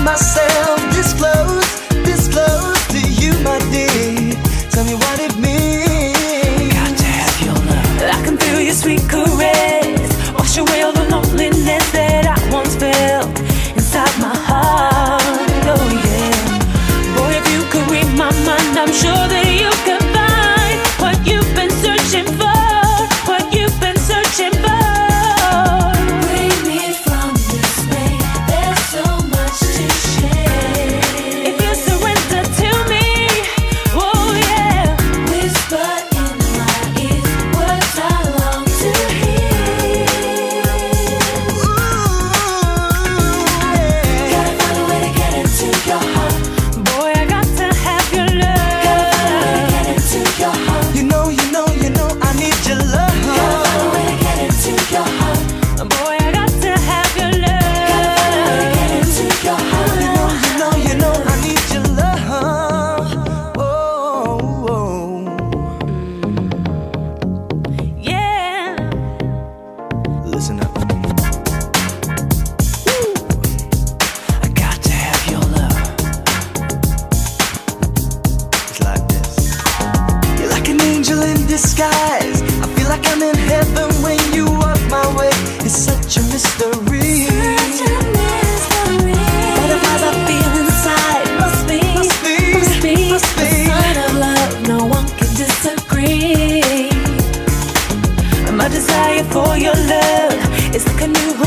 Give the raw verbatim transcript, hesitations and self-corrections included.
myself this close, this close to you, my dear. Tell me what it means. Got to have your love. I can feel your sweet caress, wash away all the loneliness that I once felt inside my heart. Oh yeah, boy, if you could read my mind, I'm sure that you could find what you've been searching for, what you've been searching for. Bring me from this way, there's so much to share. If you surrender to me, oh yeah, whisper in my ear words I long to hear. Gotta find a way to get into your heart. Boy, I got to have your love. Gotta find a way to get into your heart. You know, you know, you know, I need your love. Gotta find a way to get into your heart. Boy, I got to have your love. Gotta find a way to get into your heart. You know, you know, you know, I need your love. Oh, oh. Yeah. Listen up. I got to have your love. It's like this. You're like an angel in disguise. I feel like I'm in heaven when you walk my way. It's such a mystery. Butterflies I feel inside must be, Must be, must be, must be. a sign of love. No one can disagree. My desire for your love is like a new